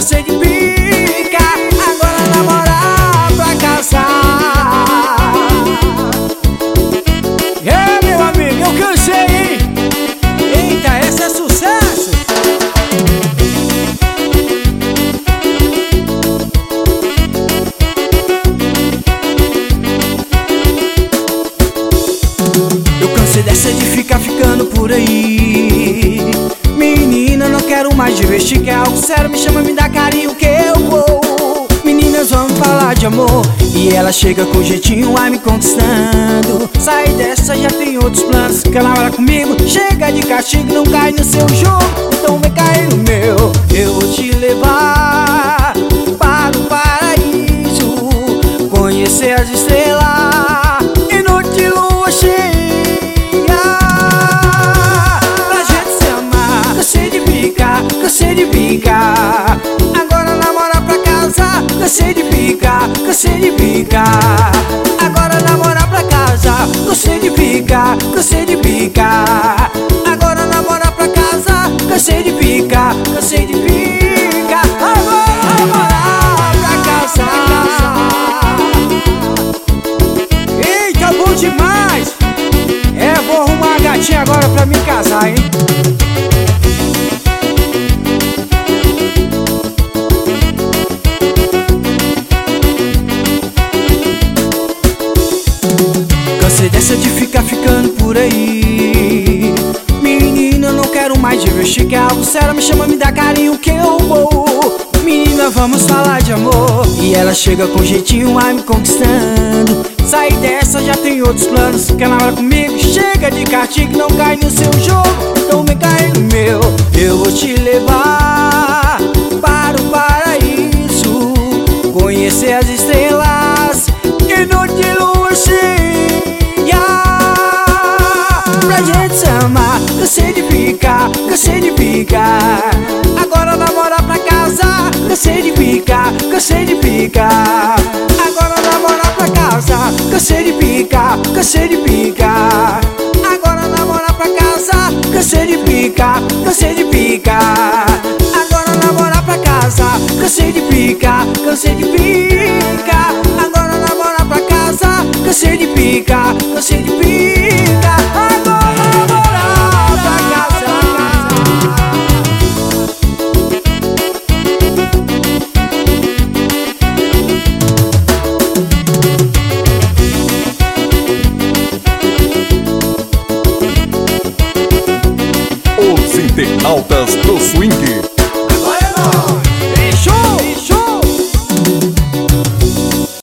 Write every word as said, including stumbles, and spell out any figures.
cansei de pica, agora namorar pra casar. É, meu amigo, eu cansei, hein? Eita, essa é sucesso! Eu cansei dessa de ficar ficando por aí. Menina, não quero mais te vestir, que é algo sério. Me chama, me dá carinho que eu vou. Meninas, vamos falar de amor. E ela chega com jeitinho, vai me conquistando. Sai dessa, já tem outros planos. Quer namorar comigo? Chega de castigo, não cai no seu jogo. Então vem cair no meu. Eu vou te levar para o paraíso, conhecer as estrelas e noite de lua cheia. Cansei de ficar, agora namorar pra casar. Cansei de ficar, cansei de ficar, agora namorar pra casar. Cansei de ficar, cansei de ficar, agora namorar pra casar. Cansei de ficar, cansei de ficar, agora namorar pra casar. Eita, bom demais! É, vou arrumar a gatinha agora pra me casar, hein? Cansei dessa de ficar ficando por aí. Menina, não quero mais te vestir, que é algo sério. Me chama, me dá carinho que eu vou. Menina, vamos falar de amor. E ela chega com jeitinho, vai me conquistando. Sai dessa, já tem outros planos. Quer namorar comigo? Chega de castigo, não cai no seu jogo. Então vem cair no meu. Eu vou te levar para o paraíso, conhecer as estrelas e noite de lua cheia. Pra gente se amar, cansei de ficar, cansei de ficar, agora namorar pra casar. Cansei de ficar, cansei de ficar, agora namorar pra casar. Cansei de ficar, cansei de ficar, agora namorar pra casar. Cansei de ficar, cansei de ficar, agora namorar pra casar. Cansei de ficar, cansei de ficar, agora namorar pra casar. Cansei de ficar, cansei de ficar, agora namorar pra casar. Os internautas do swing. Agora é nóis!